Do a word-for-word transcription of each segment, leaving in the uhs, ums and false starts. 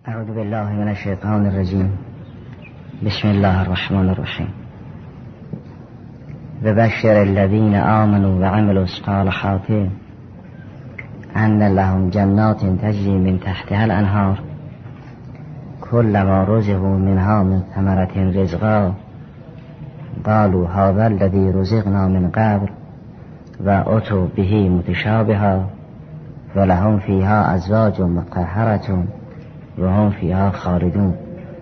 اعوذ بالله من الشیطان الرجیم. بسم الله الرحمن الرحیم. وبشر الذین آمنوا وعملوا الصالحات ان لهم جنات تجری من تحتها الانهار كلما رزقوا منها من ثمرة رزقا قالوا هذا الذي رزقنا من قبل وأتوا به متشابها ولهم فيها أزواج مطهرة وهم فيها خالدون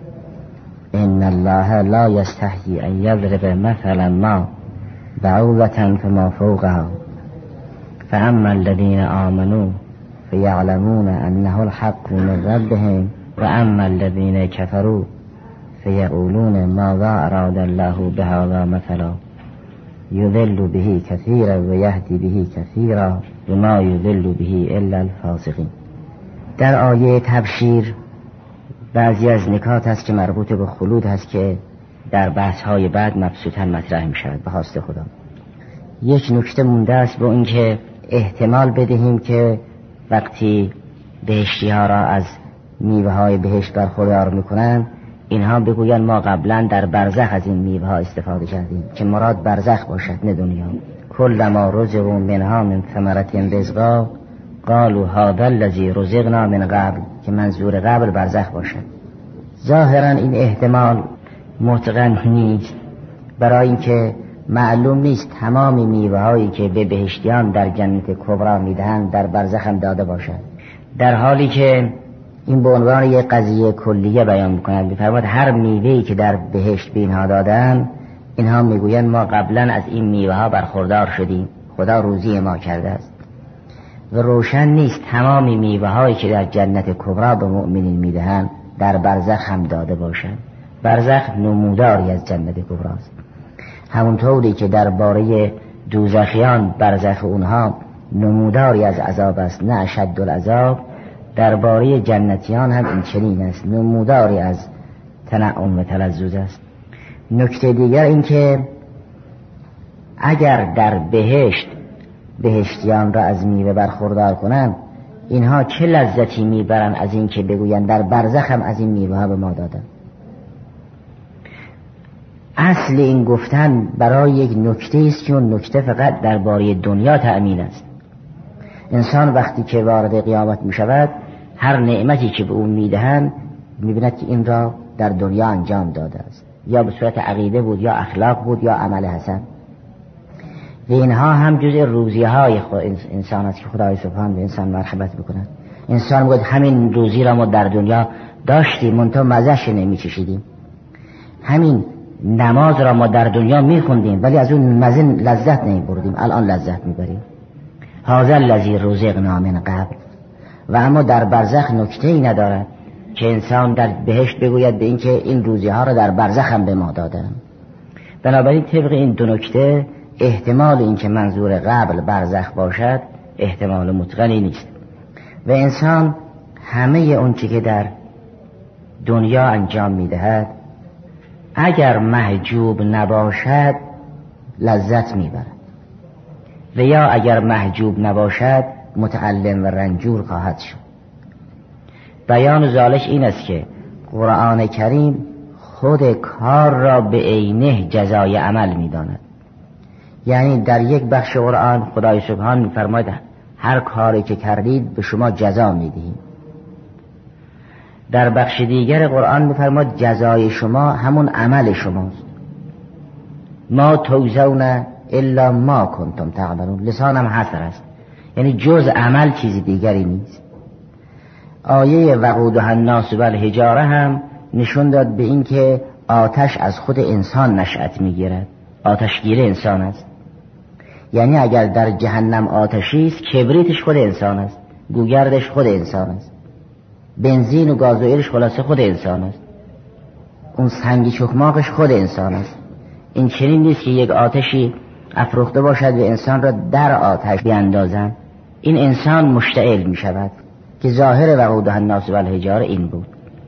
إن الله لا يستحيي أن يضرب مثلا ما بعوضة فما فوقها فأما الذين آمنوا فيعلمون أنه الحق من ربهم وأما الذين كفروا فيقولون ماذا أراد الله بهذا مثلا يضل به كثيرا ويهدي به كثيرا وما يضل به إلا الفاسقين. در آیه تبشیر بعضی از نکات هست که مربوط به خلود هست که در بحث های بعد مبسوطاً مطرح می شود به خواست خدا. یک نکته مونده است به این که احتمال بدهیم که وقتی بهشتی ها را از میوه های بهشت برخوردار میکنن اینها بگوین ما قبلا در برزخ از این میوه ها استفاده کردیم، که مراد برزخ باشد نه دنیا. کلما رزقوا منها من ثمرة رزقا قالوا هذا الذی رزقنا من قبل، که منظور قبل برزخ باشد. ظاهرا این احتمال متقن نیست، برای اینکه معلوم نیست تمام میوه هایی که به بهشتیان در جنت کبرا میدهند در برزخ هم داده باشد، در حالی که این به عنوان یک قضیه کلیه بیان میکنند. میفرماید هر میوه‌ای که در بهشت به اینها دادن، اینها میگویند ما قبلا از این میوه ها برخوردار شدیم، خدا روزی ما کرده است. و روشن نیست تمام میوه هایی که در جنت کبرا به مؤمنین میدهند در برزخ هم داده باشند. برزخ نموداری از جنت کبرا است. همونطوری که درباره دوزخیان برزخ اونها نموداری از عذاب است نه اشد العذاب، درباره جنتیان هم این چنین است، نموداری از تنعم و تلذذ است. نکته دیگر این که اگر در بهشت بهشتیان را از میوه برخوردار کنند، اینها چه لذتی میبرند از این که بگویند در برزخ هم از این میوه ها به ما دادن. اصل این گفتن برای یک نکته است که اون نکته فقط درباره دنیا تأمین است. انسان وقتی که وارد قیامت می شود، هر نعمتی که به اون می دهند می بیند که این را در دنیا انجام داده است، یا به صورت عقیده بود یا اخلاق بود یا عمل حسن. و اینها هم جزء روزی های انسان است که خدای سبحان به انسان مرحمت میکند. انسان میگوید همین روزی را ما در دنیا داشتیم منتها مزهش نمی چشیدیم، همین نماز را ما در دنیا میخوندیم ولی از اون مزه لذت نمی بردیم، الان لذت میبریم. هذا الذی رزقنا من قبل. و اما در برزخ نکته ای ندارد که انسان در بهشت بگوید به این که این روزی ها را در برزخ هم به ما دادن. بنابراین طبق این دو نکته احتمال این که منظور قبل برزخ باشد احتمال متقنی نیست. و انسان همه اون چی که در دنیا انجام میدهد اگر محجوب نباشد لذت میبرد، و یا اگر محجوب نباشد متألم و رنجور خواهد شد. بیان ذالک این است که قرآن کریم خود کار را به عینه جزای عمل میداند. یعنی در یک بخش قرآن خدای سبحان میفرماید هر کاری که کردید به شما جزا میدهیم. در بخش دیگر قرآن میفرماید جزای شما همون عمل شماست. ما توزون الا ما کنتم تعملون. لسان هم حسر است، یعنی جز عمل چیزی دیگری نیست. آیه وقودها الناس والحجاره هم نشون داد به این که آتش از خود انسان نشأت میگیرد، آتشگیر انسان است. یعنی اگر در جهنم آتشی است کبریتش خود انسان است، گوگردش خود انسان است، بنزین و گازوئیلش خلاصه خود انسان است، اون سنگی چکماقش خود انسان است. این چنین نیست که یک آتشی افروخته باشد و انسان را در آتش بیاندازند. این انسان مشتعل می شود که ظاهر وقودها الناس والحجاره این بود.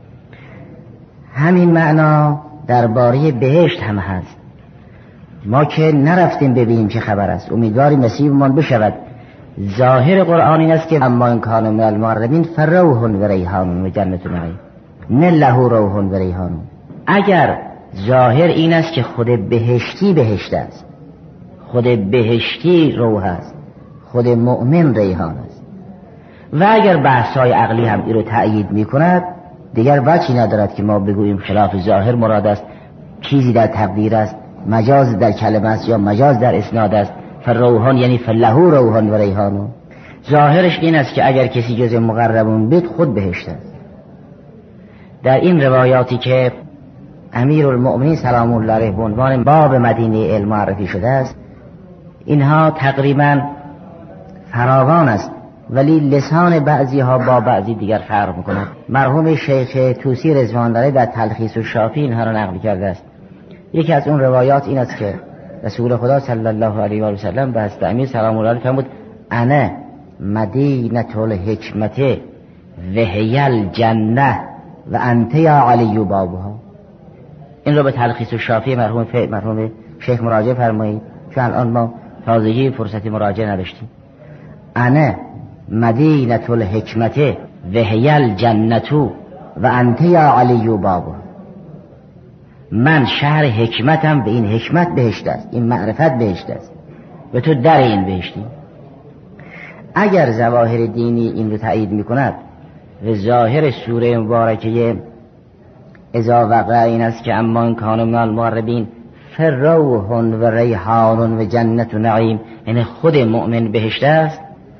همین معنا درباره بهشت هم هست. ما که نرفتیم ببینیم چه خبر است، امیدواریم نصیبمان بشود. ظاهر قرآن این است که اما این کان من المقربین فروح و ریحان و جنت نعیم. نه له روح و ریحان. اگر ظاهر این است که خود بهشتی بهشت است، خود بهشتی روح است، خود مؤمن ریحان است، و اگر بحث‌های عقلی هم این رو تأیید می‌کند، دیگر وجهی ندارد که ما بگوییم خلاف ظاهر مراد است، چیزی در تقدیر است، مجاز در کلمه است یا مجاز در اسناد است. فروحان یعنی فله روحان و ریحان. ظاهرش این است که اگر کسی جز مقربون بید خود بهشت است. در این روایاتی که امیرالمؤمنین سلام الله علیه به عنوان باب مدینه علم معرفی شده است، اینها تقریبا فراوان است، ولی لسان بعضی ها با بعضی دیگر فرق میکند. مرحوم شیخ طوسی رضوان داره در تلخیص الشافی اینها را نقل کرده است. یکی از اون روایات این است که رسول خدا صلی الله علیه و سلم به حضرت امیر سلام الله علیه فرمود: انا مدینه الحکمت و هی الجنه و انت یا علی بابها. این رو به تلخیص الشافی مرحوم ف... مرحوم شیخ مراجعه فرمایید، چون الان ما تازگی فرصتی مراجعه نداشتیم. انا مدینه الحکمت و هی الجنه و انت یا علی بابها. من شهر حکمتم، به این حکمت بهشت است، این معرفت بهشت است و تو در این بهشتی. اگر ظواهر دینی این رو تایید میکند و ظاهر سوره مبارکه اذا وقع این است که اما ان کان من المقربین فروح و ریحان و جنت و نعیم، یعنی خود مؤمن بهشت است،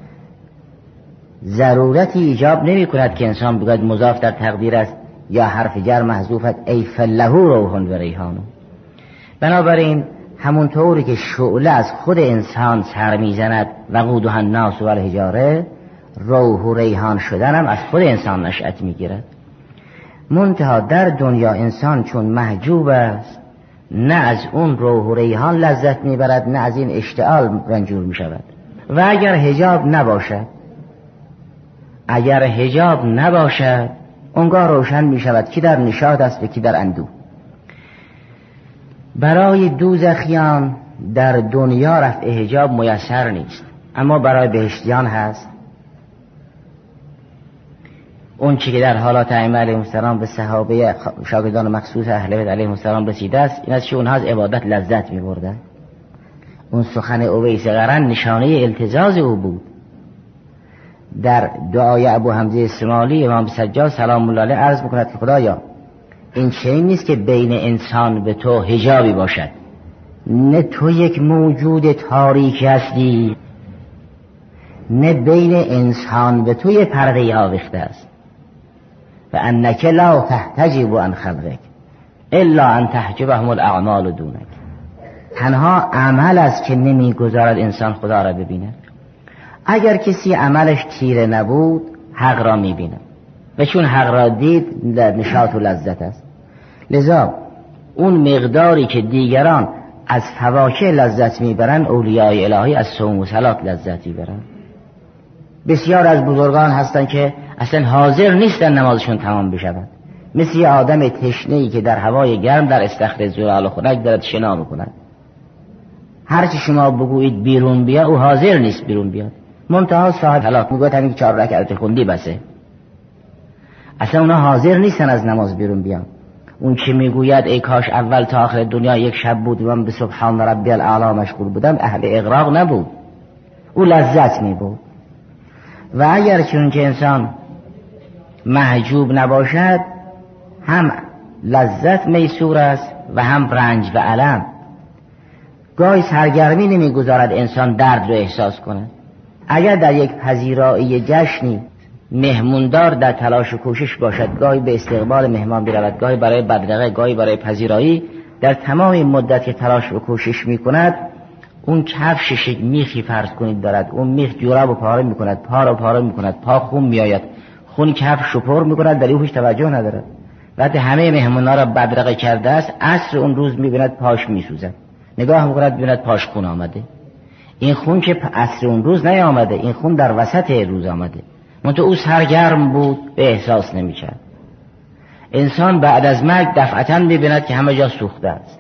ضرورتی ایجاب نمی کند که انسان بگوید مضاف در تقدیر است یا حرف جر محذوفت ای فله روح و ریحان. بنابراین همونطوری که شعله از خود انسان سر میزند وقودها الناس و الحجاره، روح و ریحان شدن هم از خود انسان نشأت میگیرد. منتها در دنیا انسان چون محجوب است، نه از اون روح و ریحان لذت میبرد، نه از این اشتعال رنجور میشود. و اگر حجاب نباشد، اگر حجاب نباشد اونگاه روشن میشود کی در نشاط است و کی در اندوه. برای دوزخیان در دنیا رفع حجاب میسر نیست، اما برای بهشتیان هست. اون چی که در حالات ائمه علیهم السلام به صحابه شاگردان مخصوص اهل بیت علیهم السلام رسیده است، این است که اونها از عبادت لذت می‌بردند. اون سخن اویس قرن نشانه التزاز او بود. در دعای ابو حمزه اسماعیلی امام سجاد سلام الله علیه عرض می‌کند که خدایا این چیزی نیست که بین انسان به تو حجابی باشد، نه تو یک موجود تاریک هستی، نه بین انسان به تو یک پرده آویخته است. و انک لا تحتجب عن خلقک الا ان تحجبهم الاعمال دونک. تنها عمل است که نمیگذارد انسان خدا را ببیند. اگر کسی عملش تیره نبود حق را میبیند و چون حق را دید در نشاط و لذت است. لذا اون مقداری که دیگران از فواکه لذت میبرن، اولیای الهی از صوم و صلات لذت میبرن. بسیار از بزرگان هستند که اصلا حاضر نیستن نمازشون تمام بشود، مثل یه آدم تشنه‌ای که در هوای گرم در استخر زلال خنک دارد شنا میکند. هرچی شما بگویید بیرون بیا، او حاضر نیست بیرون بیاد. منتها صاحب حالات میگوید همین که چهار رکعت خوندی بسه. اصلا اونا حاضر نیستن از نماز بیرون بیان. اون که میگوید ای کاش اول تا آخر دنیا یک شب بود و من به سبحان ربی الاعلی مشغول بودم، اهل اغراق نبود، او لذت میبود. و اگر چون که انسان محجوب نباشد، هم لذت میسور است و هم رنج و الم. گاهی سرگرمی نمیگذارد انسان درد رو احساس کند. اگر در یک پذیرایی جشنی مهموندار در تلاش و کوشش باشد، گاهی به استقبال مهمان برود، گاهی برای بدرقه، گاهی برای پذیرایی، در تمام مدت که تلاش و کوشش میکند، اون کفشش یک میخی فرض کنید دارد، اون میخ جوراب و پاره میکند، پا رو پاره میکند، پا خون میآید، خون کفش رو پر میکند، در هیچ توجه ندارد. وقتی همه مهمونا را بدرقه کرده است، عصر اون روز میبیند پاش میسوزد، نگاه میکند ببیند پاش خون آمده. این خون که عصر اون روز نیامده، این خون در وسط روز آمده. منتها او سرگرم بود، به احساس نمیکرد. انسان بعد از مرگ دفعتاً میبیند که همه جا سوخته است.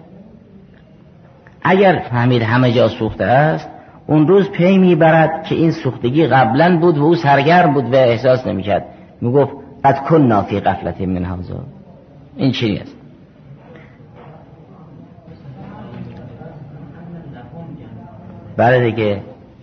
اگر فهمید همه جا سوخته است، اون روز پی میبرد که این سوختگی قبلا بود و او سرگرم بود و احساس نمیکرد. میگفت قد کنا فی غفلة من هذا. این چی است؟ بله دیگه،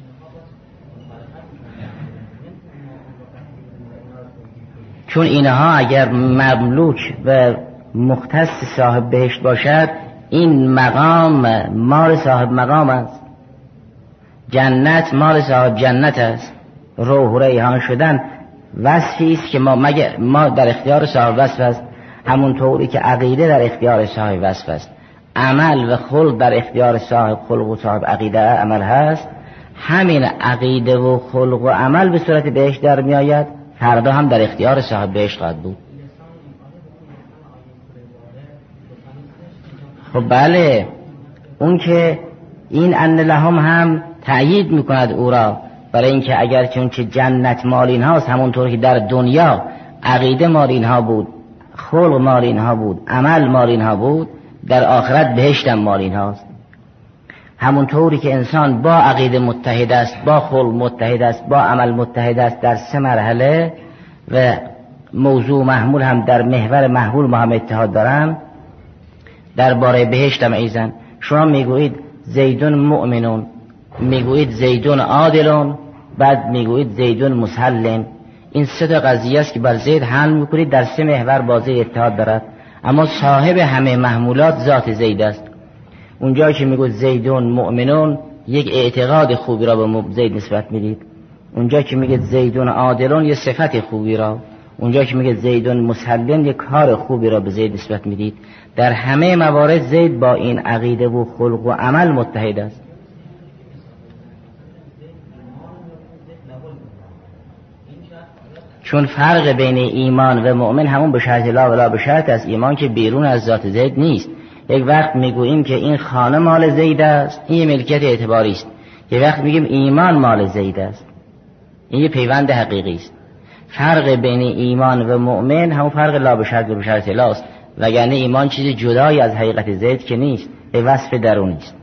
چون اینها اگر مملوک و مختص صاحب بهشت باشد، این مقام مال صاحب مقام است، جنت مال صاحب جنت است. روح و ریحان شدن وصفی است که ما مگه ما در اختیار صاحب وصف است، همون طوری که عقیده در اختیار صاحب وصف است، عمل و خلق در اختیار صاحب خلق و صاحب عقیده عمل هست. همین عقیده و خلق و عمل به صورت بهشت در می آید، فردا هم در اختیار صاحب بهشت خواهد بود. خب بله، اون که این ان لهم هم تأیید میکند او را، برای اینکه اگر چون که جنت مال اینها است، همونطور که در دنیا عقیده مال اینها بود، خلق مال اینها بود، عمل مال اینها بود، در آخرت بهشت هم مال اینهاست. همونطوری که انسان با عقیده متحد است، با خلق متحد است، با عمل متحد است در سه مرحله و موضوع محمول هم در محور محمول ما هم اتحاد دارن، درباره بهشت هم ایزن. شما میگویید زیدون مؤمنون، میگویید زیدون عادلون، بعد میگویید زیدون مسلم. این سه تا قضیه است که بر زید حمل میکنید، در سه محور بازه اتحاد دارد، اما صاحب همه محمولات ذات زید است. اونجا که میگوید زیدون مؤمنون، یک اعتقاد خوبی را به زید نسبت میدید. اونجا که میگید زیدون عادلون، یک صفت خوبی را. اونجا که میگید زیدون مسلم، یک کار خوبی را به زید نسبت میدید. در همه موارد زید با این عقیده و خلق و عمل متحد است. چون فرق بین ایمان و مؤمن همون به شرط لا ولا به شرط است. ایمان که بیرون از ذات زید نیست. یک وقت میگوییم که این خانه مال زید است، این ملکیت اعتباری است. یک وقت میگیم ایمان مال زید است، این یه پیوند حقیقی است. فرق بین ایمان و مؤمن همون فرق لا به شرط و به شرط لا است، وگرنه ایمان چیز جدایی از حقیقت زید که نیست، به وصف درونی است.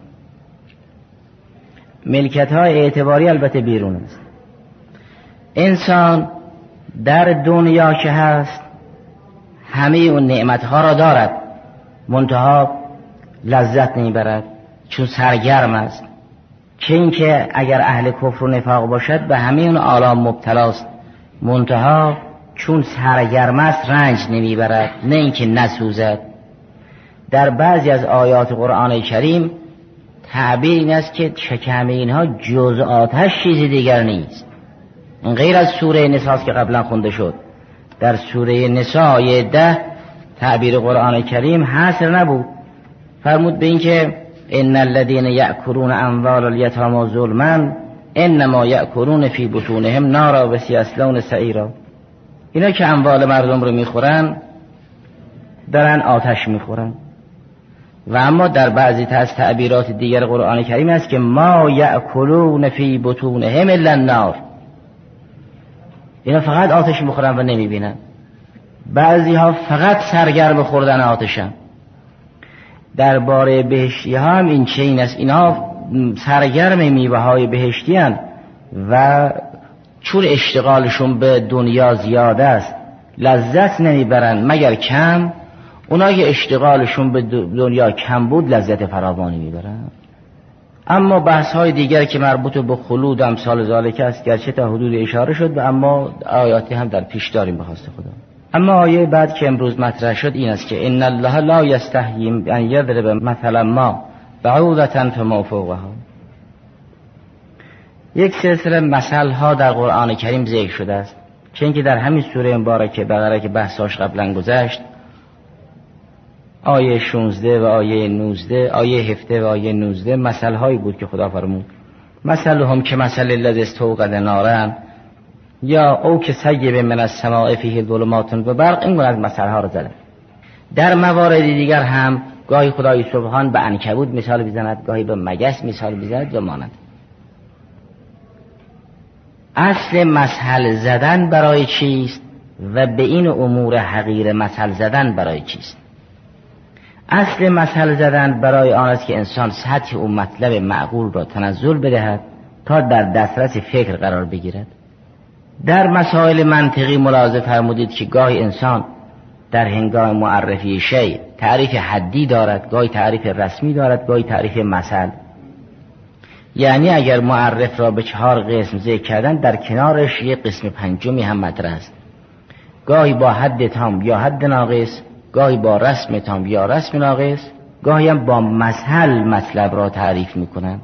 ملکیت های اعتباری البته بیرون است. انسان در دنیا که هست همه اون نعمت ها را دارد، منتها لذت نمیبرد چون سرگرم است. چه اینکه اگر اهل کفر و نفاق باشد به همه اون آلام مبتلاست، منتها چون سرگرم است رنج نمیبرد، نه اینکه نسوزد. در بعضی از آیات قرآن کریم تعبیر این است که شکم اینها جز آتش چیزی دیگر نیست. این غیر از سوره نساء که قبلا خونده شد. در سوره نساء آیه ده تعبیر قرآن کریم حصر نبود، فرمود به این که ان الذين يأكلون اموال اليتامى ظلما انما يأكلون في بطونهم نارا و سيصلون سعيرا. اینا که اموال مردم رو میخورن دارن آتش میخورن. و اما در بعضی از تعبیرات دیگر قرآن کریم است که ما یأکلون فی بطونهم الا النار، اینا فقط آتش میخورن و نمیبینن. بعضی ها فقط سرگرم خوردن آتشن. درباره بهشتی ها هم این چنین است، اینها سرگرم میوه های بهشتی هستند و چون اشتغالشون به دنیا زیاده است لذت نمیبرن مگر کم. اونا که اشتغالشون به دنیا کم بود لذت فراوانی میبرن. اما بحث های دیگر که مربوط به خلود امثال ذالک است گرچه تا حدود اشاره شد و اما آیاتی هم در پیش داریم به خواست خدا. اما آیه بعد که امروز مطرح شد این است که ان الله لا یستحیی ان یضرب مثلا ما بعوضة فما فوقها. یک سلسله مثل ها در قرآن کریم ذکر شده است، چون که در همین سوره مبارکه بقره که بحثاش قبلا گذشت، آیه شانزده و آیه نوزده، آیه هفده و آیه نوزده مثل هایی بود که خدا فرمود مثلهم که مثل الذی استوقد نارا یا او که سیب من السماء فیه ظلمات و برق. این گونه از مثل ها رو زدن. در موارد دیگر هم گاهی خدای سبحان به عنکبوت مثال بزند، گاهی به مگس مثال بزند و مانند. اصل مثل زدن برای چیست و به این امور حقیر مثل زدن برای چیست؟ اصل مثل زدن برای آن است که انسان سطح و مطلب معقول را تنزل بدهد تا در دسترس فکر قرار بگیرد. در مسائل منطقی ملاحظه فرمودید که گاهی انسان در هنگام معرفی شیء تعریف حدی دارد، گاهی تعریف رسمی دارد، گاهی تعریف مثل. یعنی اگر معرف را به چهار قسم ذکر کردن، در کنارش یک قسم پنجمی هم مطرح است، گاهی با حد تام یا حد ناقص، گاهی با رسم تام یا رسم ناقص، گاهی هم با مثل مطلب را تعریف میکنند.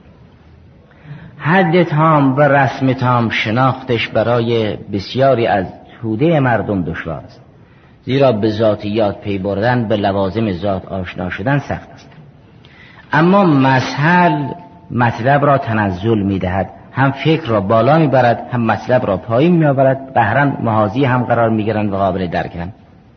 حد تام و رسم تام شناختش برای بسیاری از توده مردم دشوار است، زیرا به ذاتیات پی بردن، به لوازم ذات آشنا شدن سخت است. اما مثل مطلب را تنزل میدهد، هم فکر را بالا میبرد، هم مطلب را پایین میآورد، بهرن محاذی هم قرار میگیرند و قابل درکن.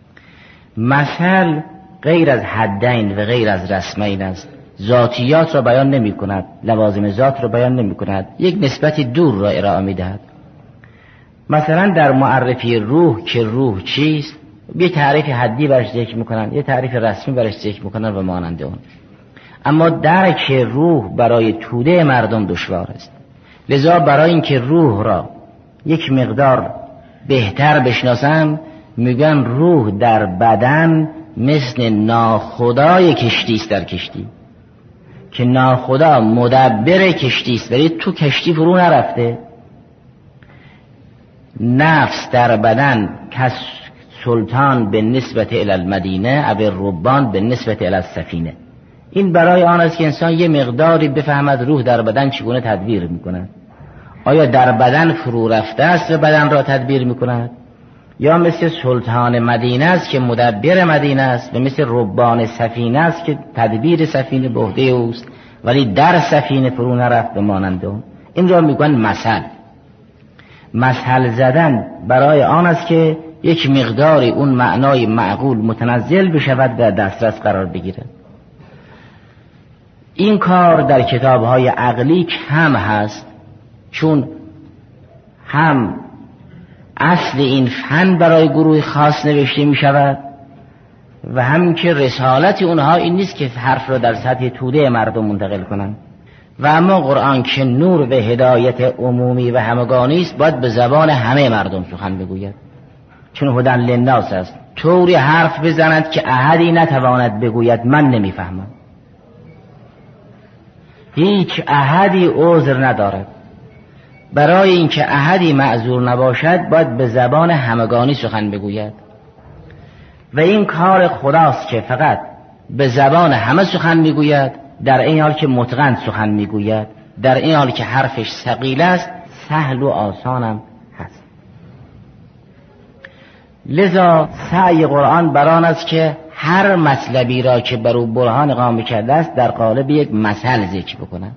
مثل غیر از حدین و غیر از رسمین است، ذاتیات را بیان نمی کند، لوازم ذات را بیان نمی کند، یک نسبت دور را ارائه می دهد. مثلا در معرفی روح که روح چیست، یه تعریف حدی برش ذکر می کنند، یه تعریف رسمی برش ذکر می کنند و مانند اون. اما درک روح برای توده مردم دشوار است، لذا برای اینکه روح را یک مقدار بهتر بشناسم میگن روح در بدن مثل ناخدای کشتی است در کشتی، که ناخدا مدبر کشتی است ولی تو کشتی فرو نرفته. نفس در بدن کس سلطان به نسبت الی المدینه او ربان به نسبت الی السفینه. این برای آن است که انسان یه مقداری بفهمد روح در بدن چگونه تدبیر میکند. آیا در بدن فرو رفته است و بدن را تدبیر میکند، یا مثل سلطان مدینه است که مدبر مدینه است و مثل ربان سفینه است که تدبیر سفینه به عهده اوست ولی در سفینه فرو نرفت و مانند اون. این را میگن مثل. مثل زدن برای آن است که یک مقداری اون معنای معقول متنزل بشود و دسترس قرار بگیره. این کار در کتاب‌های عقلی کم هست، چون هم اصل این فن برای گروه خاص نوشته می شود و همین که رسالت اونها این نیست که حرف را در سطح توده مردم منتقل کنند. و اما قرآن که نور و هدایت عمومی و همگانی است، باید به زبان همه مردم سخن بگوید، چون هدی للناس است. طوری حرف بزند که احدی نتواند بگوید من نمیفهمم. هیچ احدی عذر ندارد. برای اینکه احدی معذور نباشد باید به زبان همگانی سخن بگوید و این کار خداست که فقط به زبان همه سخن میگوید، در این حال که متقن سخن میگوید، در این حال که حرفش ثقیل است سهل و آسانم هست. لذا سعی قرآن بران است که هر مطلبی را که بر او برهان اقامه کرده است در قالب یک مثل ذکر بکنه.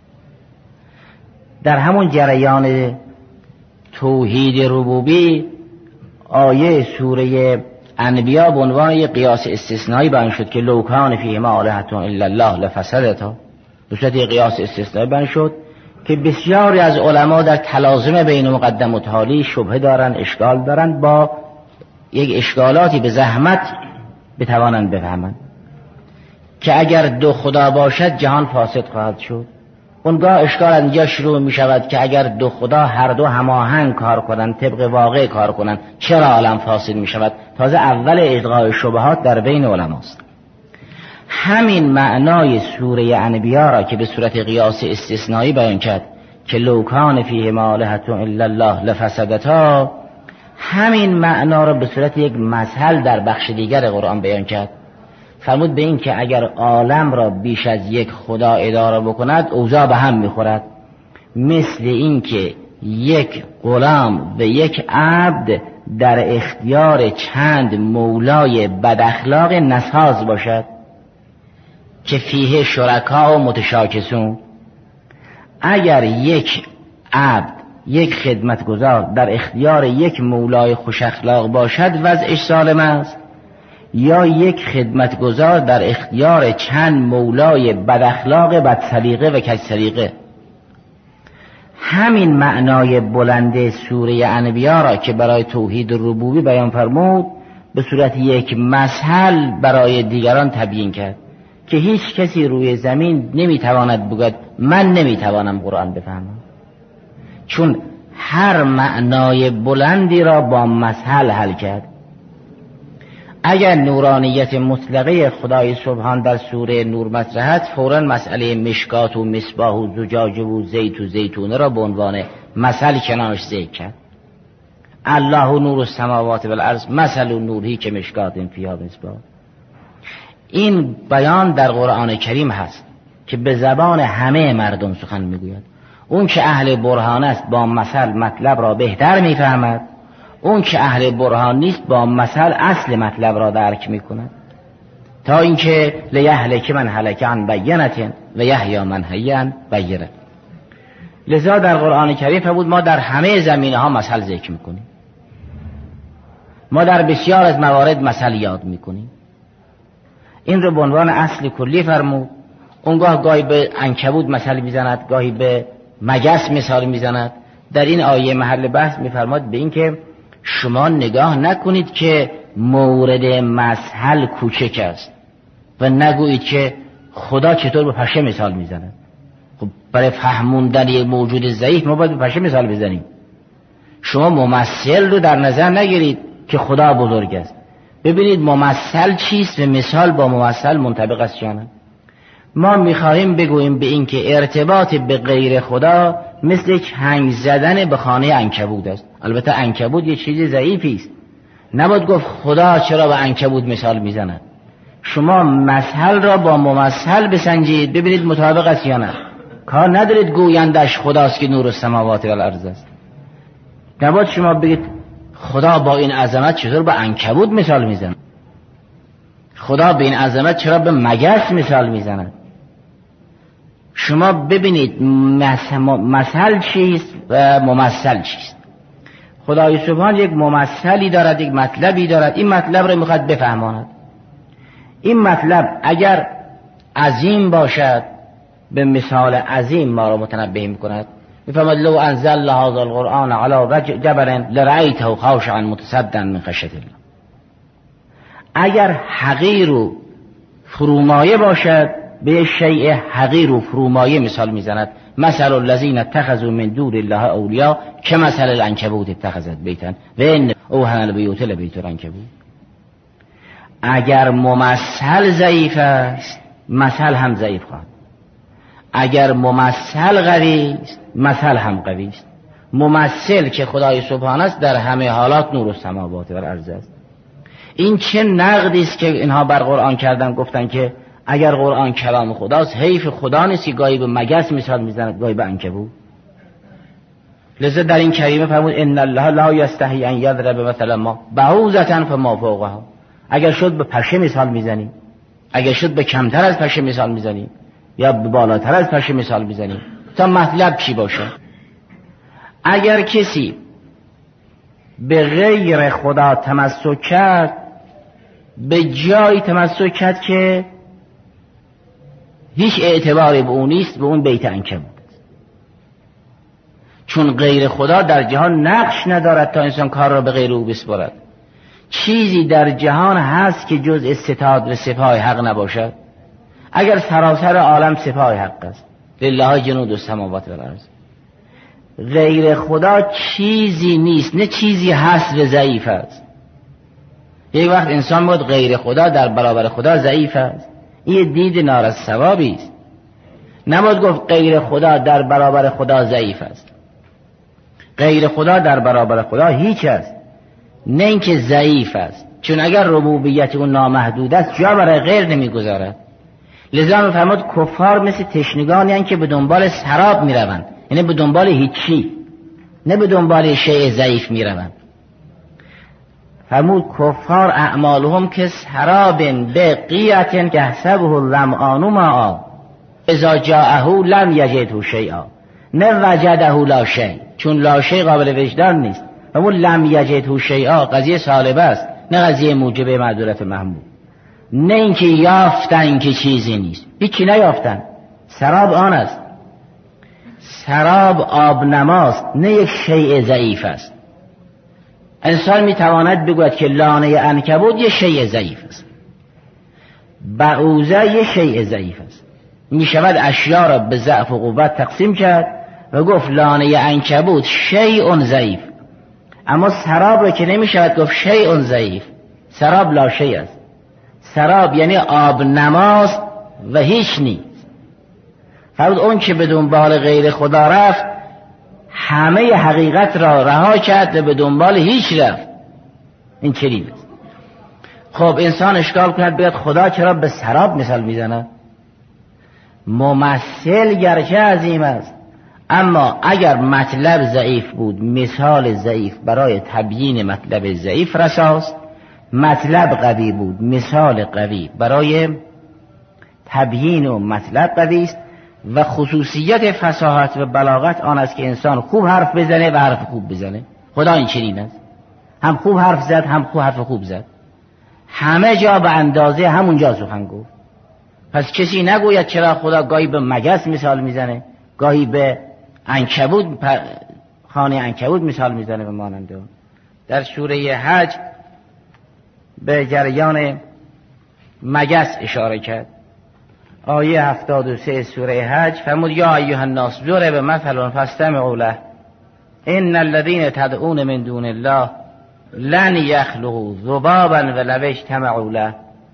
در همون جریان توحید ربوبی آیه سوره انبیاء به عنوان یک قیاس استثنایی بیان شد که لو کان فیهما آلهة الا الله لفسدتا. به صورت قیاس استثنایی بیان شد که بسیاری از علما در تلازم بین مقدم و تالی شبهه دارن، اشکال دارن، با یک اشکالاتی به زحمت بتوانند بفهمند که اگر دو خدا باشد جهان فاسد خواهد شد. اونگاه اشکال از اینجا شروع می شود که اگر دو خدا هر دو هماهنگ کار کنند، طبق واقع کار کنند، چرا عالم فاسد می شود؟ تازه اول الغای شبهات در بین علماست. همین معنای سوره انبیاء را که به صورت قیاس استثنایی بیان کرد که لو کان فیهما آلهة الا الله لفسدتا، همین معنا را به صورت یک مثل در بخش دیگر قرآن بیان کرد. فرمود به این که اگر عالم را بیش از یک خدا اداره بکند اوضاع به هم میخورد، مثل این که یک غلام و یک عبد در اختیار چند مولای بداخلاق نساز باشد که فیه شرکا و متشاکسون. اگر یک عبد، یک خدمتگزار در اختیار یک مولای خوش اخلاق باشد وضعش سالم است، یا یک خدمتگزار در اختیار چند مولای بد اخلاق، بد سلیقه و کج سلیقه. همین معنای بلند سوره انبیاء را که برای توحید ربوبی بیان فرمود به صورت یک مثل برای دیگران تبیین کرد که هیچ کسی روی زمین نمیتواند بگوید من نمیتوانم قرآن بفهمم، چون هر معنای بلندی را با مثل حل کرد. اگر نورانیت مطلقه خدای سبحان در سوره نور مطرح است، فوراً مسئله مشکات و مصباح و زجاجه و زیت و زیتونه را به عنوان مثل کنارش ذکر کرد. الله نور السماوات والارض مثل نوری که مشکات فیها مصباح. این بیان در قرآن کریم هست که به زبان همه مردم سخن میگوید. اون که اهل برهان است با مثل مطلب را بهتر میفهمد، اون که اهل برهان نیست با مثل اصل مطلب را درک میکند. تا اینکه لیهلک من هلک عن بینة و یحیی من حی عن بینة. لذا در قرآن کریم فرمود ما در همه زمینه ها مثل ذکر میکنیم، ما در بسیار از موارد مثل یاد میکنیم. این رو به عنوان اصل کلی فرمود. اونگاه گاهی به عنکبوت مثل میزند، گاهی به مگس مثال میزند. در این آیه محل بحث میفرماد به این که شما نگاه نکنید که مورد مثل کوچک است و نگویید که خدا چطور به پشه مثال میزند. خب برای فهموندن یک موجود ضعیف ما باید به پشه مثال بزنیم. شما ممثل رو در نظر نگیرید که خدا بزرگ است. ببینید ممثل چیست و مثال با ممثل منطبق است یا نه. ما میخواهیم بگوییم به این که ارتباط به غیر خدا مثل چنگ زدن به خانه عنکبوت است. البته عنکبوت یه چیز ضعیفی است، نباید گفت خدا چرا به عنکبوت مثال میزند. شما مثل را با ممثل بسنجید ببینید مطابق است یا نه. کار ندارید گویندش خداست که نور السماوات والارض است. نباید شما بگید خدا با این عظمت چطور به عنکبوت مثال میزند، خدا به این عظمت چرا به مگس مثال میزند. شما ببینید مثل چیست و ممثل چیست. خدای سبحان یک ممثلی دارد، یک مطلبی دارد، این مطلب رو میخواد بفهماند. این مطلب اگر عظیم باشد به مثال عظیم ما رو متنبه میکند. میفهمد لو انزل هذا القرآن على جبل لرأيته خاشعا متصدعا من خشیة الله. اگر حقیر و فرومایه باشد به شیء حقیر و فرومایه مثال میزند. مثل الذین اتخذوا من دون الله اولیاء کمثل العنکبوت اتخذت بیتا و ان اوهن البیوت لبیت العنکبوت. اگر ممثل ضعیف است مثل هم ضعیف خواهد. اگر ممثل قوی است مثل هم قوی است. ممثل که خدای سبحان است در همه حالات نور السماوات والارض است. این چه نقدی است که اینها بر قرآن کردن، گفتن که اگر قرآن کلام خداست حیف خدا نیست که گاهی به مگس مثال میزند گاهی به عنکبوت. لذا در این کریمه فرمود ان الله لا یستحی ان یضرب مثلا ما بعوضة فما فوقها. اگر شد به پشه مثال میزنیم، اگر شد به کمتر از پشه مثال میزنیم یا به بالاتر از پشه مثال میزنیم، تا مطلب چی باشه. اگر کسی به غیر خدا تمسک کرد به جای تمسک کرد که هیچ اعتباری به اون نیست، به اون بیت عنکبوت. چون غیر خدا در جهان نقش ندارد تا انسان کار را به غیر او بسپارد. چیزی در جهان هست که جز استتاد و سپاه حق نباشد؟ اگر سراسر عالم سپاه حق است، لله جنود السماوات والارض، غیر خدا چیزی نیست، نه چیزی هست و ضعیف است. یک وقت انسان بود غیر خدا در برابر خدا ضعیف است، این دید نارسوابی است. نباید گفت غیر خدا در برابر خدا ضعیف است. غیر خدا در برابر خدا هیچ است، نه اینکه ضعیف است. چون اگر ربوبیت اون نامحدود است جا برای غیر نمیگذارد. لذا میفرماد کفار مثل تشنگانی هستند که به دنبال سراب میروند، یعنی به دنبال هیچی، نه به دنبال شیء ضعیف میروند. فرمود کفار اعمالهم که سراب بقیة یحسبه الظمآن ماء اذا جاءه لم یجده شیئا، نه وجده لا شیء، چون لا شیء قابل وجدان نیست. فرمود لم یجده شیئا قضیه سالبه است، نه قضیه موجب معذورت محمود. نه اینکه یافتن که چیزی نیست، هیچی نیافتن. سراب آن است، سراب آب نماست، نه یک شیء ضعیف است. انسان میتواند بگوید که لانه عنکبوت یه شیء ضعیف است، بعوضه یه شیء ضعیف است. میشود اشیاء را به ضعف و قوت تقسیم کرد و گفت لانه عنکبوت شیء ضعیف. اما سراب رو که نمیشود گفت شیء ضعیف، سراب لا شیء است. سراب یعنی آب نماست و هیچ نیست. فرمود اون که به دنبال غیر خدا رفت همه حقیقت را رها کرد و به دنبال هیچ رفت. این چنین است. خب انسان اشکال کند بگه خدا چرا به سراب مثال میزنه؟ ممثل گرچه عظیم است، اما اگر مطلب ضعیف بود مثال ضعیف برای تبیین مطلب ضعیف رساست، مطلب قوی بود مثال قوی برای تبیین و مطلب قوی است. و خصوصیت فصاحت و بلاغت آن است که انسان خوب حرف بزنه و حرف خوب بزنه. خدا این چنین است، هم خوب حرف زد هم خوب حرف خوب زد، همه جا به اندازه همونجا سخن گفت. پس کسی نگوید چرا خدا گاهی به مگس مثال میزنه، گاهی به عنکبوت، خانه عنکبوت مثال میزنه و مانند اون. در سوره حج به جریان مگس اشاره کرد. آیه هفتاد و سه سوره حج فرمود یا ایها الناس ضرب مثل فاستمعوا له ان الذين تدعون من دون الله لن يخلقوا ذبابا ولو اجتمعوا له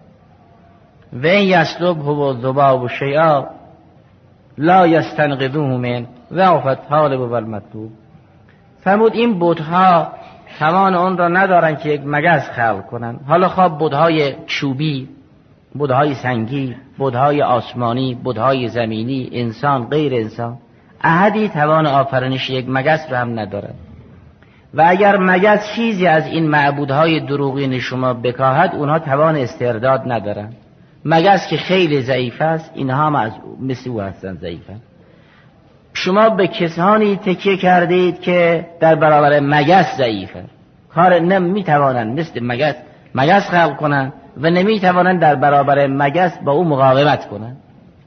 و ان یسلبهم الذباب شیئا لا یستنقذوه منه ضعف الطالب والمطلوب. فرمود این بت‌ها توان اون را ندارن که یک مگس خلق کنن. حالا خواب بت‌های چوبی، بت‌های سنگی، بت‌های آسمانی، بت‌های زمینی، انسان غیر انسان، احدی توان آفرینش یک مگس را هم ندارد. و اگر مگس چیزی از این معبودهای دروغین شما بکاهد اونها توان استرداد ندارن. مگس که خیلی ضعیف است، اینها هم از مثل او هستن ضعیفن. شما به کسانی تکیه کردید که در برابر مگس ضعیفن، کار نمیتوانند مثل مگس مگس خلق کنند و نمیتوانند در برابر مگس با او مقاومت کنند.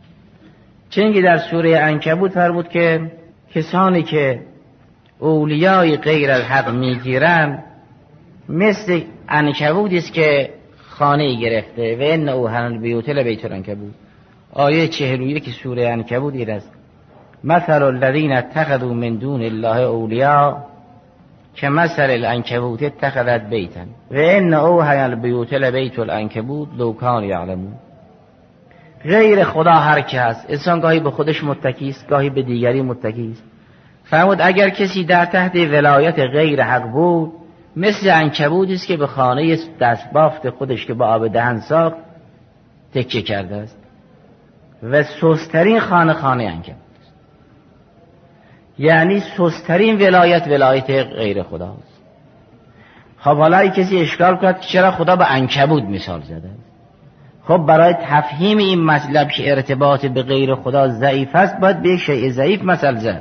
چنگی در سوره عنکبوت فرمود که کسانی که اولیای غیر الحق میگیرند مثل عنکبوتی است که خانه گرفته و ان اوهن البیوت لبیت العنکبوت. آیه چهل و یک سوره عنکبوت این است مثل الذین اتخذوا من دون الله اولیاء کمثل العنکبوت اتخذت بیتا و ان اوهن البیوت لبیت العنکبوت لو کانوا یعلمون. غیر خدا هر که هست، انسان گاهی به خودش متکی است، گاهی به دیگری متکی است. فرمود اگر کسی در تحت ولایت غیر حق بود مثل عنکبوتی است که به خانه دستبافت خودش که با آب دهن ساخت تکیه کرده است. و سسترین خانه خانه عنکبوت است، یعنی سسترین ولایت ولایت غیر خداست. خب حالا کسی اشکال کرد که چرا خدا به عنکبوت مثال زده؟ خب برای تفهیم این مطلب که ارتباط به غیر خدا ضعیف است باید به شیء ضعیف مثل زد.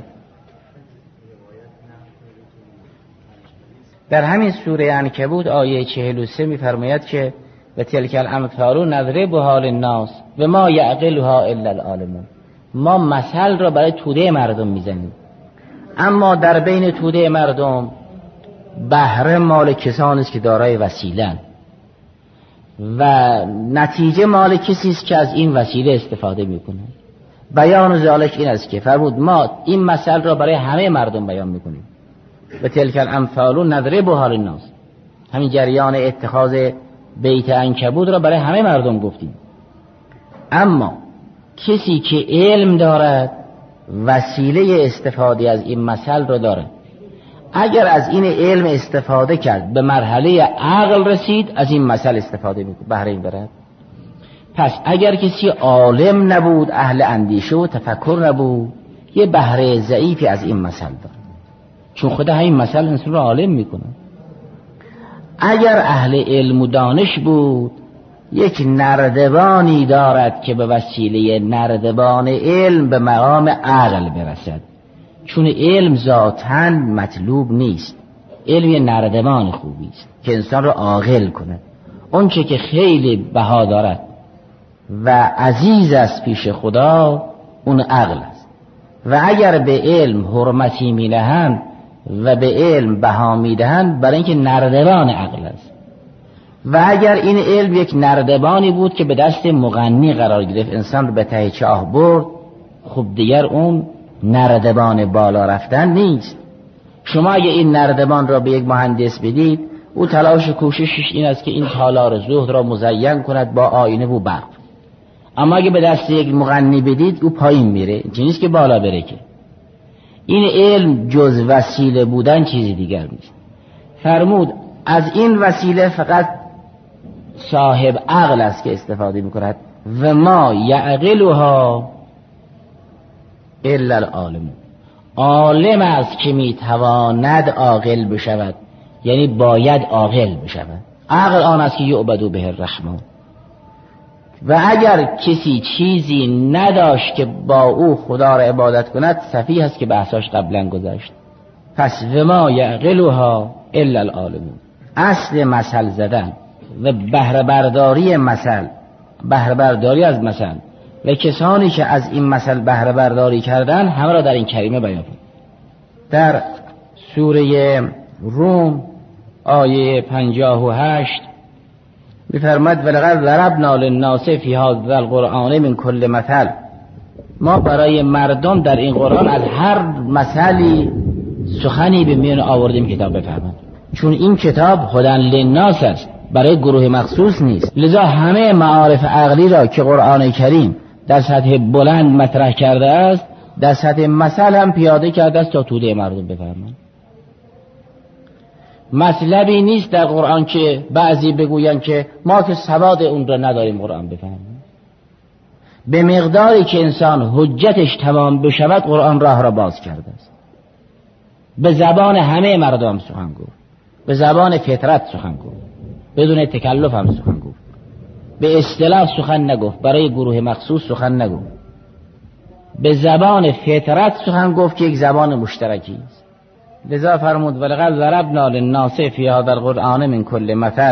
در همین سوره عنکبوت آیه چهل و سه می‌فرماید که و تلک الامثال نضربها للناس و ما یعقلها الا العالمون. ما مثل را برای توده مردم میزنیم، اما در بین توده مردم بهره مال کسانی است که دارای وسیله‌اند و نتیجه مال کسی است که از این وسیله استفاده میکنه. بیان ذالک این است که فرمود ما این مثل را برای همه مردم بیان میکنیم و تلک الامثال نضربها للناس. همین جریان اتخاذ بیت عنکبوت را برای همه مردم گفتیم، اما کسی که علم دارد وسیله استفاده از این مثل را دارد. اگر از این علم استفاده کرد به مرحله عقل رسید از این مثل استفاده میکنه، بهره این برد. پس اگر کسی عالم نبود، اهل اندیشه و تفکر نبود، یه بهره ضعیفی از این مثل دارد، چون خدا همین مثل انسان رو عالم میکنه. اگر اهل علم و دانش بود یک نردبانی دارد که به وسیله نردبان علم به مقام عقل برسد، چون علم ذاتاً مطلوب نیست. علم یه نردبان خوبی است که انسان رو عاقل کنه. اون چه که خیلی بها دارد و عزیز است پیش خدا اون عقل است. و اگر به علم حرمتی می‌نهند و به علم بها می‌دهند برای اینکه نردبان عقل است. و اگر این علم یک نردبانی بود که به دست مغنی قرار گرفت، انسان رو به ته چاه برد، خب دیگر اون نردبان بالا رفتن نیست. شما اگه این نردبان را به یک مهندس بدید، او تلاش کوششش این است که این تالار زهد را مزین کند با آینه و برق. اما اگه به دست یک مغنی بدید، او پایین میره، نیست که بالا بره. که این علم جز وسیله بودن چیزی دیگر نیست. فرمود از این وسیله فقط صاحب عقل است که استفاده میکند و ما یعقلها الا العالمون. عالم است که میتواند عاقل بشود، یعنی باید عاقل بشود. عقل آن است که یعبد به الرحمن. و اگر کسی چیزی نداشت که با او خدا را عبادت کند، سفیه است که بحثاش قبلا گذشت. پس و ما یعقلها الا العالمون. اصل مثل زدن و بهره برداری مثل، بهره برداری از مثل و کسانی که از این مثل بهره برداری کردن، همه را در این کریمه بیان کرد. در سوره روم آیه پنجاه و هشت می‌فرماید ولقد ضربنا للناس فی هذا القرآن من کل مثل. ما برای مردم در این قرآن از هر مثلی سخنی به میان آوردیم کتاب بفهمند. چون این کتاب هدی للناس است، برای گروه مخصوص نیست. لذا همه معارف عقلی را که قرآن کریم در سطح بلند مطرح کرده است، در سطح مثل هم پیاده کرده است تا توده مردم بفهمند. مطلبی نیست در قرآن که بعضی بگویند که ما که سواد اون را نداریم قرآن بفهمیم. به مقداری که انسان حجتش تمام بشود، قرآن راه را باز کرده است. به زبان همه مردم سخن گفت، به زبان فطرت سخن گفت، بدون تکلف هم سخن گفت. به اصطلاح سخن نگفت، برای گروه مخصوص سخن نگفت. به زبان فطرت سخن گفت که یک زبان مشترکی است. لذا فرمود ولقد ضربنا للناس فی هذا القرآن من کل مثل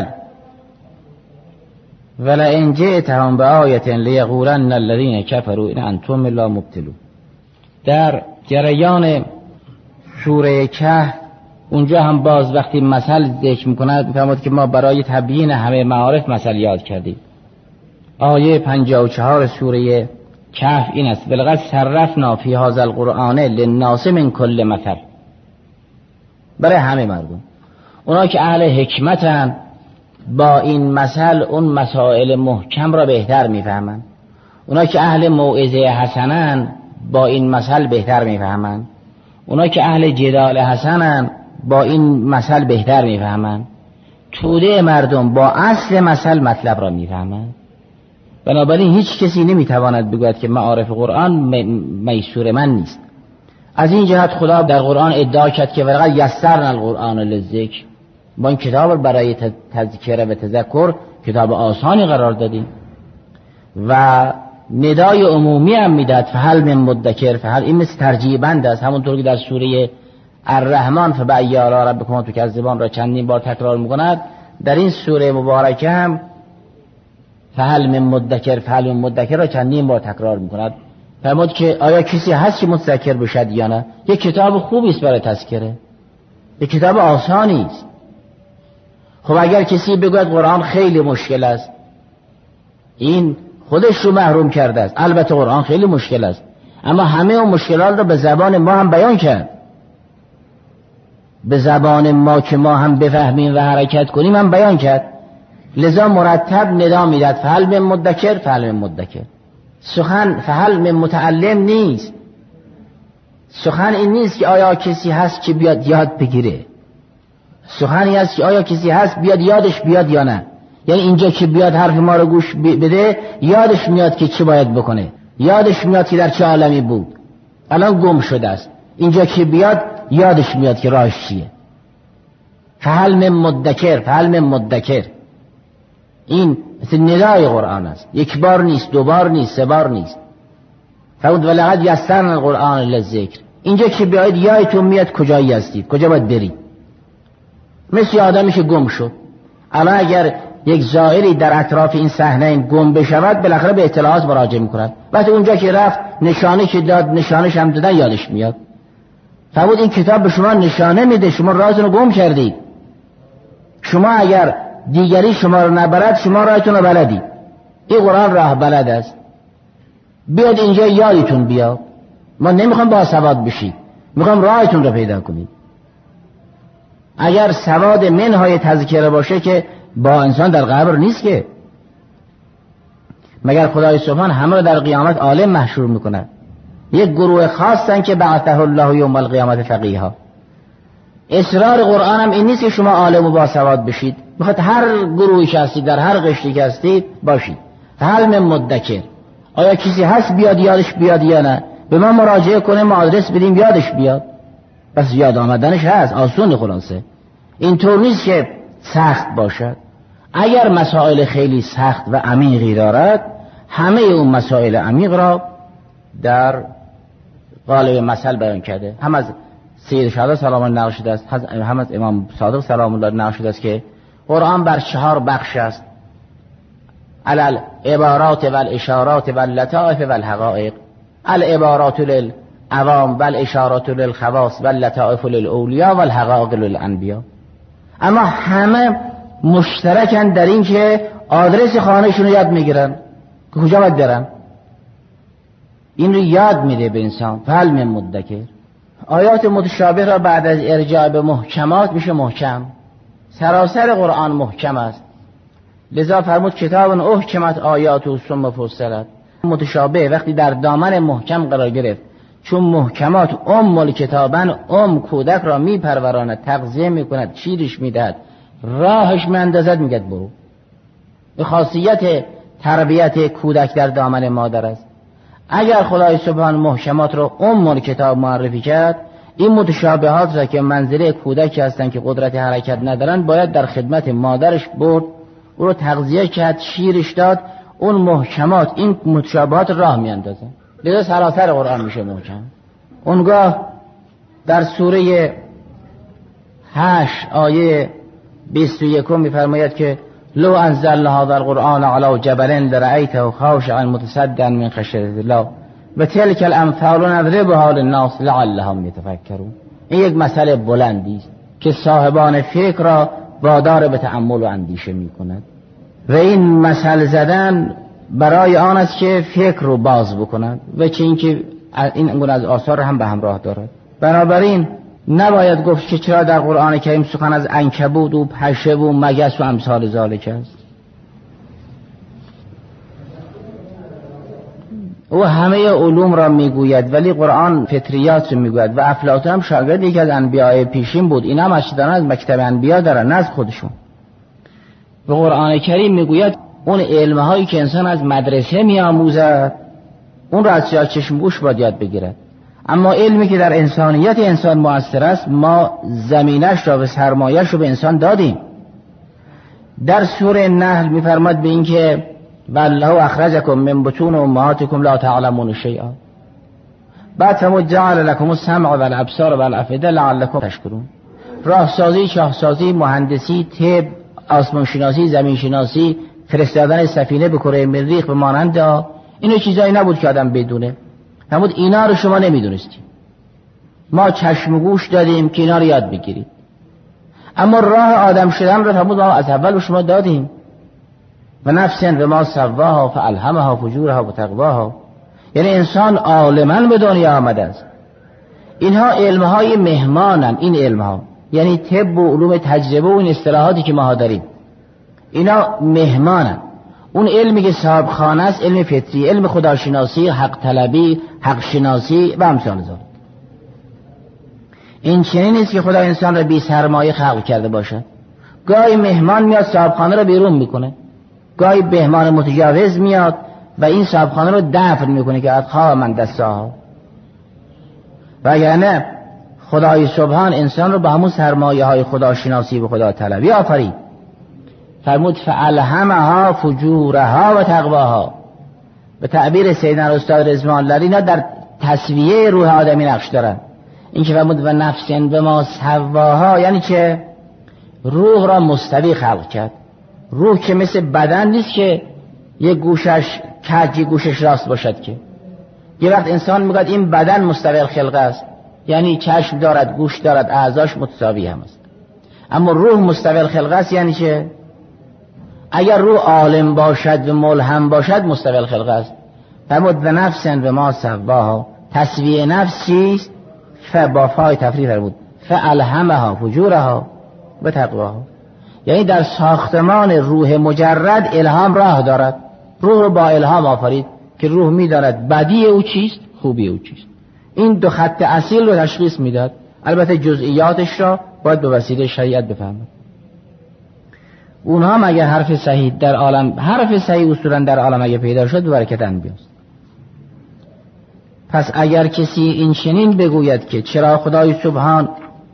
ولئن جئتهم بآیة لیقولن الذین کفروا ان انتم الا مبطلون. در جریان سوره کهف اونجا هم باز وقتی مثل ذکر میکند میفرماید که ما برای تبیین همه معارف مثل یاد کردیم. آیه پنجاه و چهار سوره کهف این است ولقد صرفنا فی هذا القرآن للناس من کل مثل. برای همه مردم، اونا که اهل حکمتن با این مثل اون مسائل محکم را بهتر میفهمن. اونا که اهل موعظه حسنن با این مثل بهتر میفهمن. اونا که اهل جدال حسنن با این مثل بهتر میفهمن. توده مردم با اصل مثل مطلب را میفهمن. بنابراین هیچ کسی نمیتواند بگوید که معارف قرآن میسور من نیست. از این جهت خدا در قرآن ادعا کرد که ولقد یسرنا القرآن للذکر. ما این کتاب برای تذکره و تذکر کتاب آسانی قرار دادیم و ندای عمومی هم میداد فهل من مدکر. فهل این مثل ترجیع بند است، همونطور که در سوره الرحمن فبأی آلاء ربکما تکذبان را چندین بار تکرار میکند، در این سوره مبارکه هم فهل من مدکر فهل من مدکر را چندین بار تکرار میکند. فرمود که آیا کسی هست که متذکر بشد یا نه؟ یک کتاب خوبی است برای تذکره، یک کتاب آسانی است. خب اگر کسی بگوید قرآن خیلی مشکل است، این خودش رو محروم کرده است. البته قرآن خیلی مشکل است، اما همه اون مشکلات رو به زبان ما هم بیان کرد. به زبان ما که ما هم بفهمیم و حرکت کنیم هم بیان کرد. لذا مرتب ندا میداد فهل من مدکر فهل من مدکر. سخن فهل من متعلم نیست. سخن این نیست که آیا کسی هست که بیاد یاد بگیره. سخنی هست که آیا کسی هست بیاد یادش بیاد یا نه. یعنی اینجا که بیاد حرف ما رو گوش بده، یادش میاد که چی باید بکنه، یادش میاد که در چه عالمی بود، الان گم شده است. اینجا که بیاد یادش میاد که راهش چیه. فهل من مدکر فهل من مدکر. این مثل ندای قرآن است، یک بار نیست، دو بار نیست، سه بار نیست. فرمود ولقد یسرنا القرآن للذکر. اینجا که بیاید یادتون میاد کجایی هستید، کجا باید برید. مثل آدمی که گم شد. الان اگر یک زائری در اطراف این صحنه گم بشود، بالاخره به اطلاعات مراجعه میکند. وقتی اونجا که رفت نشانه که داد، نشانش هم دادن، یادش میاد. فرمود این کتاب به شما نشانه میده، شما رازتون رو گم کردید. شما اگر دیگری شما رو نبرد، شما راهتون رو بلدید. این قرآن راه بلد است. بیاد اینجا یادتون بیاد. ما نمیخوام با سواد بشید، میخوام راهتون رو پیدا کنید. اگر سواد منهای تذکره باشه که با انسان در قبر نیست که، مگر خدای سبحان همه رو در قیامت عالم محشور میکنه؟ یک گروه خاصن که بعثه الله یوم القیامت فقیها. اصرار قرآن هم این نیست که شما عالم و باسواد بشید، میخواد هر گروهی که هستید، در هر قشری که هستید باشید. هل من مدکر، آیا کسی هست بیاد یادش بیاد یا نه؟ به ما مراجعه کنه، ما آدرس بدیم یادش بیاد. بس یاد آمدنش هست، آسون خلاصه. اینطور نیست که سخت باشد. اگر مسائل خیلی سخت و عمیقی دارد، همه اون مسائل عمیق را در قالب مثل بیان کرده. هم از سید شهدا سلام الله نقل شده است، هم از امام صادق سلام الله نقل شده است که قرآن بر چهار بخش است: علل عبارات و الاشارات و اللطائف و الحقائق. العبارات للعوام و الاشارات للخواص و اللطائف للاولیاء و الحقائق للانبیاء. اما همه مشترکن در این که آدرس خانهشون رو یاد میگیرن که کجا باید برن. این رو یاد میده به انسان. فهل من مدکر. آیات متشابه را بعد از ارجاع به محکمات میشه محکم. سراسر قرآن محکم است، لذا فرمود کتاب احکمت آیات و ثم فصلت. متشابه وقتی در دامن محکم قرار گرفت، چون محکمات ام الکتابن، ام کودک را میپروراند، تغذیه میکند، چیرش میدهد، راهش میاندازد، میگد برو. به خاصیت تربیت کودک در دامن مادر است. اگر خدای سبحان محکمات را ام الکتاب معرفی کرد، این متشابهات را که منزله کودک هستند که قدرت حرکت ندارند، باید در خدمت مادرش برد، او رو تغذیه کرد، شیرش داد. اون محکمات این متشابهات راه میاندازن. لذا سراسر قرآن میشه محکم. اونگاه در سوره هشت آیه بیست و یک میفرماید که لو انزلنا هذا القرآن على جبل لرأيته خاشعا متصدعا من خشیة الله و تلك الامثال نضربها للناس لعلهم يتفکرون. این یک مسئله بلندی است که صاحبان فکر را وادار به تأمل و اندیشه میکند و این مثل زدن برای آن است که فکر رو باز بکنند و چه اینکه این گونه از آثار هم به همراه دارد. بنابراین نباید گفت که چرا در قرآن کریم سخن از عنکبوت و پشه و مگس و امثال ذالک است. او همه علوم را میگوید ولی قرآن فطریات رو میگوید و افلاطون هم شاگرد یکی از انبیاء پیشین بود. اینا هم اشتدان از مکتب انبیا دارن، نه از خودشون. و قرآن کریم میگوید اون علمهایی که انسان از مدرسه میآموزد، اون را از جای چشم گوش باید یاد بگیرد. اما علمی که در انسانیت انسان مؤثر است، ما زمینش را و سرمایش رو به انسان دادیم. در سوره نحل میفرماد به این که والله اخرجکم من بطون امهاتکم لا تعلمون شیئا. بعد فرمود جعل لكم السمع والابصار والافئده لعلكم تشکرون. راهسازی، شاهسازی، مهندسی، طب، آسمان شناسی، زمین شناسی، فرستادن سفینه به کره مریخ به مانند اینو چیزایی نبود که آدم بدونه. فرمود اینا رو شما نمیدونستید، ما چشم و گوش دادیم که اینا رو یاد بگیرید. اما راه آدم شدن رو فرمود ما از اول به شما دادیم. و نفسن و ما سواها فالهمها فجورها و تقواها. یعنی انسان عالما به دنیا آمده است. اینها علمهای مهمانن. این علمها یعنی طب و علوم تجربه و این اصطلاحاتی که ما داریم، اینا مهمانن. اون علمی که صاحب خانه است علم فطری، علم خداشناسی، حق طلبی، حق شناسی و امثال ذلک. این چنین نیست که خدا انسان را بی سرمایه خلق کرده باشد. گاهی مهمان میاد صاحب خانه را بیرون میکنه، گاهی مهمان متجاوز میاد و این صاحب خانه را دفن میکنه که ادخا من دستاها. و اگر نه خدای سبحان انسان رو به همون سرمایه های خداشناسی و خدا طلبی آفرید. فرمود فالهمها فجورها و تقواها. به تعبیر سیدنا استاد رضوان الله اینا در تسویه روح آدمی نقش دارن. این که فرمود و نفسن و ما سواها، یعنی که روح را مستوی خلق کرد. روح که مثل بدن نیست که یک گوشش کج یک گوشش راست باشد. که یه وقت انسان میگه این بدن مستوی الخلقه است، یعنی چشم دارد، گوش دارد، اعضاش متساوی هم است. اما روح مستوی الخلقه است، یعنی که اگر روح عالم باشد و ملهم باشد مستوی الخلقه است. فرمود و نفسن و ما سواها تسویه نفس چیست؟ ف با فای تفریح فرمود فالهمها فجورها و تقواها، یعنی در ساختمان روح مجرد الهام راه دارد. روح رو با الهام آفرید که روح می‌داند بدی او چیست، خوبی او چیست. این دو خط اصیل رو تشخیص میداد. البته جزئیاتش را باید به وسیله شریعت بفهمد. اونها هم اگر حرف صحیح در عالم، حرف صحیح اصولا در عالم اگه پیدا شد برکت انبیاست. پس اگر کسی این چنین بگوید که چرا خدای سبحان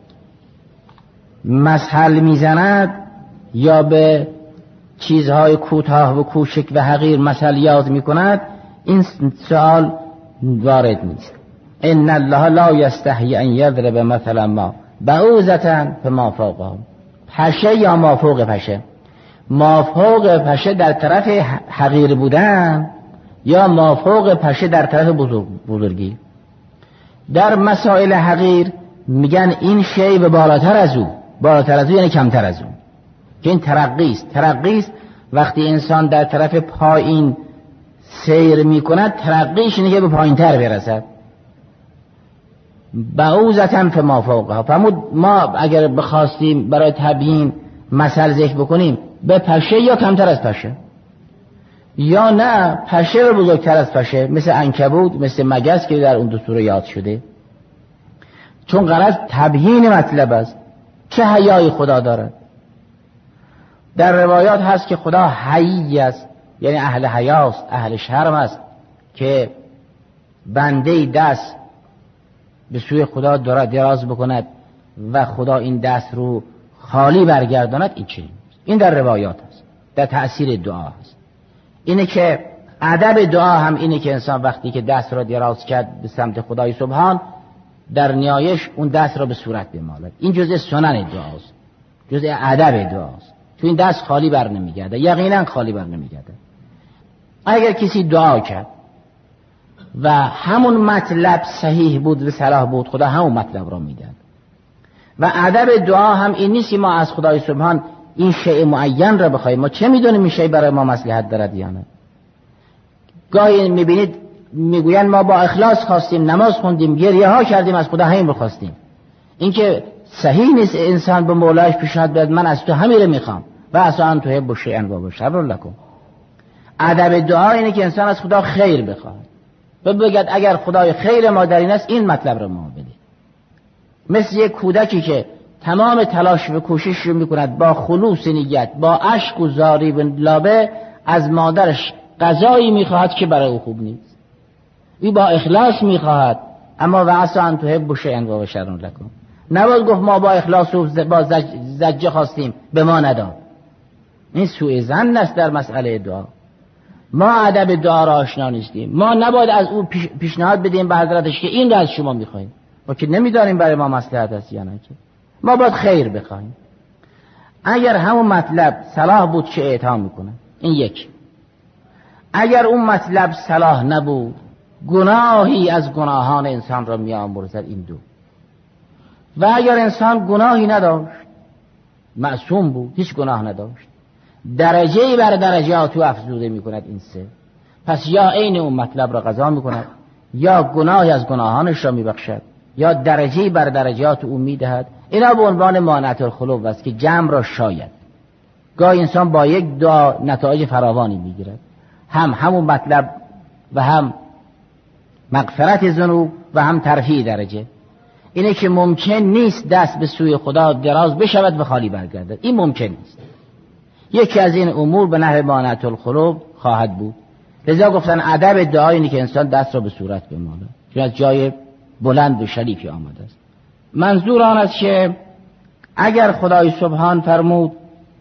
مسحل میزند یا به چیزهای کوتاه و کوچک و حقیر مثل یاد میکند، این سوال وارد نیست. ان الله لا یستحی ان یضرب مثلا ما بعوضة فما فوقها، پشه یا ما فوق پشه، ما فوق پشه در طرف حقیر بودن یا ما فوق پشه در طرف بزرگ بزرگی. در مسائل حقیر میگن این شی به بالاتر از او، بالاتر از او یعنی کمتر از او، که این ترقی است. ترقی است وقتی انسان در طرف پایین سیر میکند، ترقیش اینه که به پایین تر برسد. بعوضة فما فوقها، فرمود ما اگر بخواستیم برای تبیین مثل ذکر بکنیم به پشه یا کمتر از پشه، یا نه پشه رو بزرگتر از پشه، مثل عنکبوت، مثل مگس که در اون دو سوره یاد شده. چون غرض تبیین مطلب است. چه حیای خدا دارد. در روایات هست که خدا حیی است، یعنی اهل حیاست، اهل شرم است که بنده دست به سوی خدا دارد دراز بکند و خدا این دست رو خالی برگرداند. این چنین این در روایات هست، در تأثیر دعا هست. اینه که ادب دعا هم اینه که انسان وقتی که دست را دراز کرد به سمت خدای سبحان، در نیایش اون دست را به صورت بمالد. این جزء سنن دعاست، جزء ادب دعاست. تو این دست خالی بر نمیگرده، یقینا خالی بر نمیگرده. اگر کسی دعا کرد و همون مطلب صحیح بود و صلاح بود، خدا همون مطلب را میداد. و ادب دعا هم این نیست که ما از خدای سبحان این شیء معین را بخوایم. ما چه میدونیم این شیء برای ما مصلحت دارد یا نه؟ گاهی میبینید میگوین ما با اخلاص خواستیم، نماز خوندیم، گریه ها کردیم، از خدا همین بخواستیم. این که صحیح نیست. انسان به مولایش پیشنهاد بده من از تو همین رو میخوام و عسی ان تحبوا شیئا و هو شر لکم. ادب دعا اینه که انسان از خدا خیر بخواد و بگید اگر خدای خیر ما در این است این مطلب رو ما بده. مثل یک کودکی که تمام تلاش و کوشش رو میکند با خلوص نیت، با اشک و زاری و لابه از مادرش غذایی میخواهد که برای او خوب نیست. او با اخلاص میخواهد، اما و عسی ان تحبوا شیئا و هو شر لکم. نباید گفت ما با اخلاص و با زج... زجه خواستیم به ما نداد. این سوء ظن است در مسئله دعا. ما ادب دعا را آشنا نیستیم. ما نباید از او پیش... پیشنهاد بدیم به حضرتش که این را از شما میخوایم، ما که نمیدانیم برای ما مصلحت است یا نه. ما باید خیر بخوایم. اگر همون مطلب صلاح بود چه اعطا میکنه؟ این یک. اگر اون مطلب صلاح نبود، گناهی از گناهان انسان را میآمرزد. این دو. و اگر انسان گناهی نداشت، معصوم بود، هیچ گناه نداشت، درجه‌ای بر درجات او افزوده میکند. این سه. پس یا عین اون مطلب را قضا میکند، یا گناهی از گناهانش را میبخشد، یا درجه‌ای بر درجات او میدهد. اینا به عنوان مانعت الخلو است که جمع را شاید. گاهی انسان با یک دعا نتایج فراوانی میگیرد، هم همون مطلب و هم مغفرت ذنوب و هم ترفیع درجه. اینه که ممکن نیست دست به سوی خدا دراز بشود و خالی برگردد. این ممکن نیست. یکی از این امور به نحو مانعت الخلو خواهد بود. لذا گفتن ادب دعا اینه که انسان دست را به صورت بمالد، چون از جای بلند و شریفی آمده است. منظور آن است که اگر خدای سبحان فرمود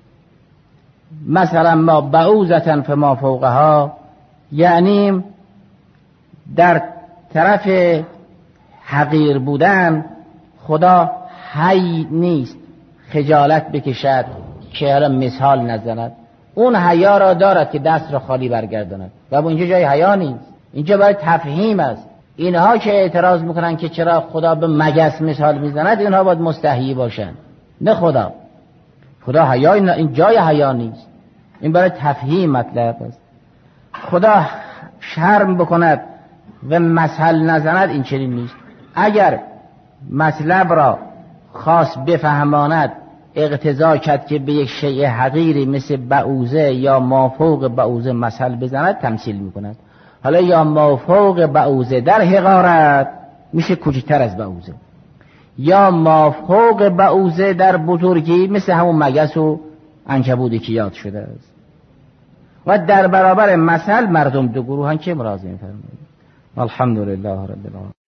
مثلا ما بعوضة فما فوقها، یعنی در طرف حقیر بودن خدا حی نیست خجالت بکشد که حالا مثال نزند. اون حیا را دارد که دست را خالی برگرداند و اینجا جای حیا نیست، اینجا برای تفهیم است. اینها که اعتراض میکنن که چرا خدا به مگس مثال میزند، اینها باید مستحیی باشند، نه خدا. خدا حیا، این جای حیا نیست، این برای تفهیم مطلب است. خدا شرم بکند و مثل نزند این چنین نیست. اگر مطلب را خاص بفهماند اقتضا کرد که به یک شیء حقیری مثل بعوزه یا مافوق بعوزه مثل بزند تمثیل میکند. حالا یا مافوق بعوزه در حقارت میشه کوچکتر از بعوزه، یا مافوق بعوزه در بزرگی مثل همون مگس و عنکبوتی که یاد شده است. و در برابر مثل مردم دو گروهن که مرازم فرمایید. الحمدلله رب العالمین.